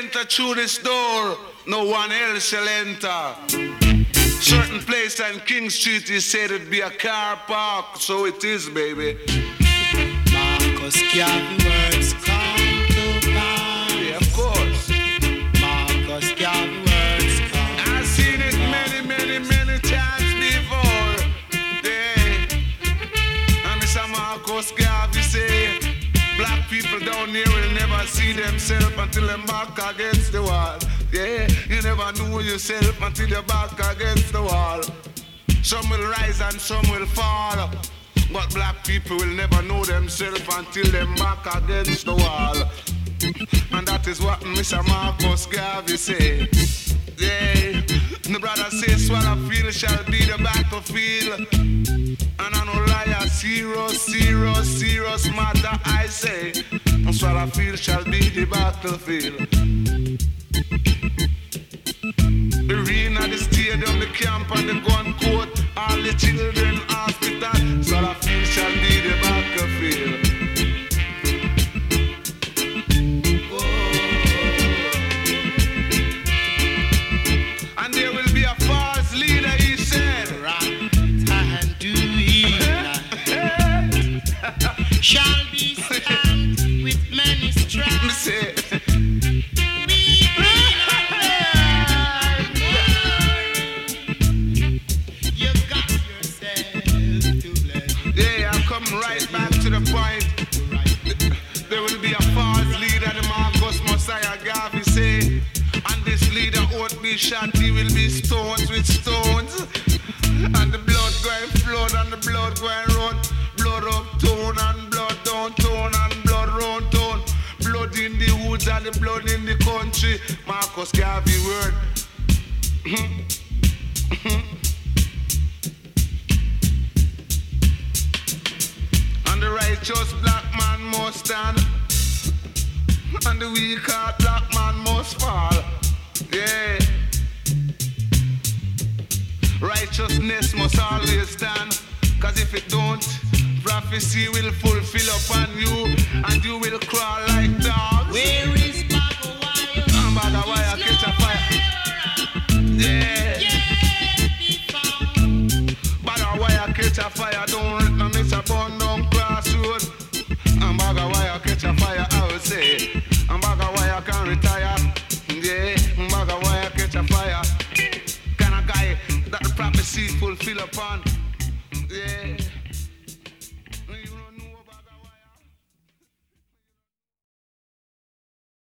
enter through this door, no one else shall enter. Certain place on King Street is said it'd be a car park, so it is, baby. Marcus Garvey words come to pass. Yeah, of course. Marcus Garvey words come. I've seen it many times before. Yeah. And Mr. Marcus Garvey say, black people down here will never see themselves until they're back against the wall. Yeah, you never know yourself until you're back against the wall. Some will rise and some will fall. But black people will never know themselves until they're back against the wall. And that is what Mr. Marcus Garvey say. Yeah, the brother says swallow field shall be the battlefield. And I know liar, serious matter I say. And swallow field shall be the battlefield. The arena, the stadium, the camp and the gun court, all the children hospital, swallow field shall be the battlefield. And there will be a false leader, he said. Right and do it shall be stamped with many stripes. You got yourself to blame. Yeah, I come right back to the point. There will be a false leader, the Marcus Messiah Garvey say. And this leader won't be shot, he will be stoned with stones. And the blood going flood and the blood going run. Blood up tone and blood down tone and blood round tone. Blood in the woods and the blood in the country. Marcus Garvey word. And the righteous black man must stand. And the weak-heart black man must fall. Yeah. Righteousness must always stand. Cause if it don't, prophecy will fulfill upon you. And you will crawl like dogs. Where is Bagawire? Bagawire catch a fire. Yeah. Bagawire catch a fire. Don't let me miss a bun down crossroad. And Bagawire catch a fire, I would say. And Bagawire can retire. Yeah, Bagawire catch a fire. Kind of guy that the prophecy fulfill upon.